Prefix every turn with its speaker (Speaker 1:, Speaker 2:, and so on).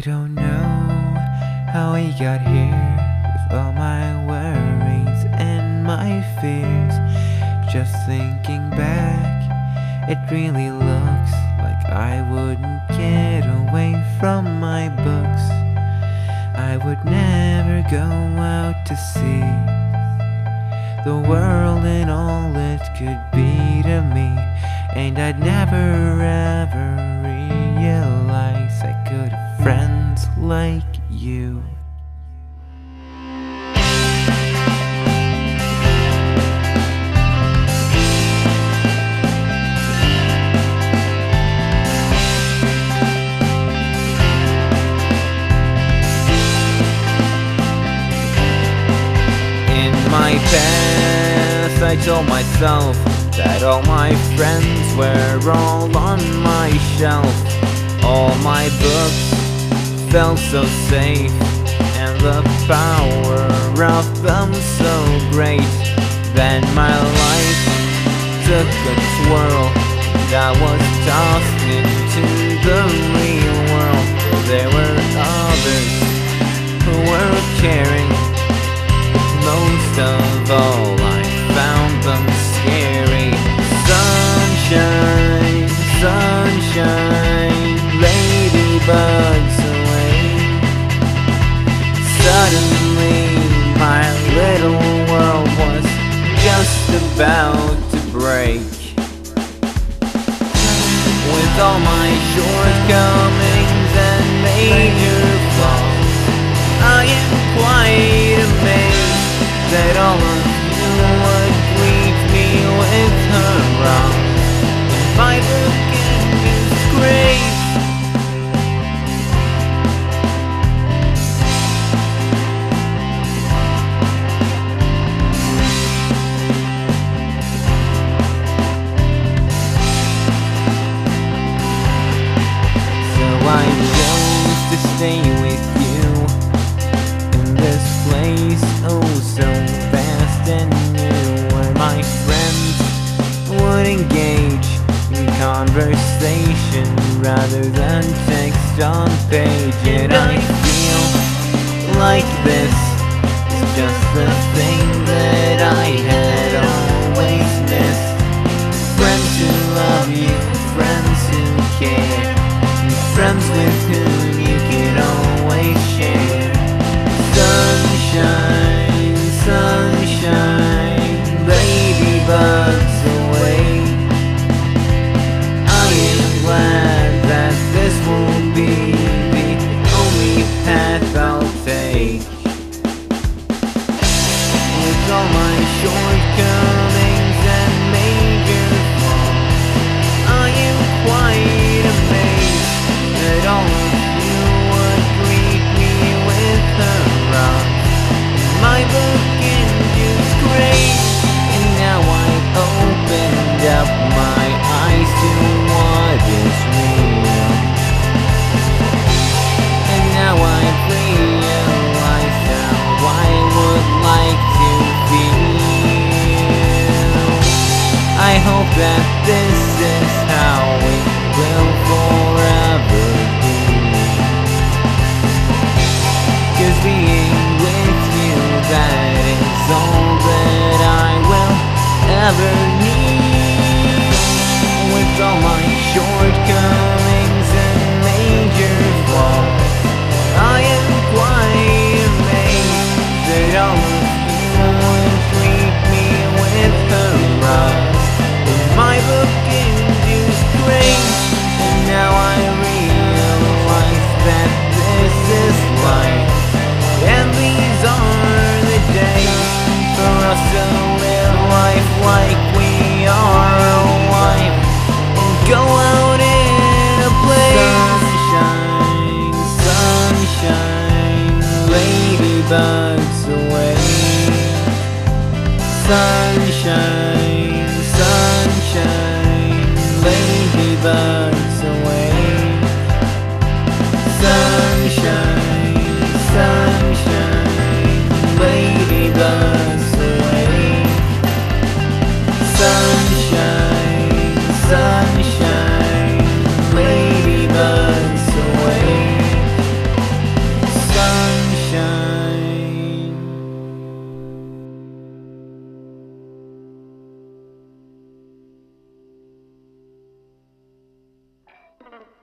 Speaker 1: don't know how we got here with all my worries and my fears. Just thinking back, it really looks like I wouldn't get away from my books. I would never go out to see the world and all it could be to me, and I'd never ever realize I could have friends like you. In my past, I told myself that all my friends were all on my shelf. All my books felt so safe, and the power of them so great. Then my life took a twirl, and I was tossed into the real world. There were others who were caring. Most of all, I found them scary. Sunshine, sunshine, ladybugs away. Suddenly, my little world was just about to break. With all my shortcomings and major flaws, I am quite amazed that all of you would greet me with hurrah. If I look in disgrace, so I chose to stay with you in this place, oh so vast and new, where my friends would engage in conversation rather than text on page. And I feel like this is just the thing that I had always missed. Friends who love you, friends who care, and friends with whom you can always share. Sunshine, sunshine, ladybugs away. I am glad that this will be the only path I'll take. With all my shortcomings and major flaws, I am quite amazed that all of you would greet me with hurrah. My book induced grace, and now I've opened up my eyes to what is real. And now I've realized how I would like to feel. I hope that this is how it will forever be, 'cause being with you, that is all that I will ever need. With all my shortcomings and major flaws, I am quite amazed that all of you would treat me with hurrah. My book induced grace, and now I realize that this is life. And these are the days for us to live life like we are alive, and go out in a blaze. Sunshine, sunshine, ladybugs away. Sunshine, sunshine, ladybugs away. Sunshine.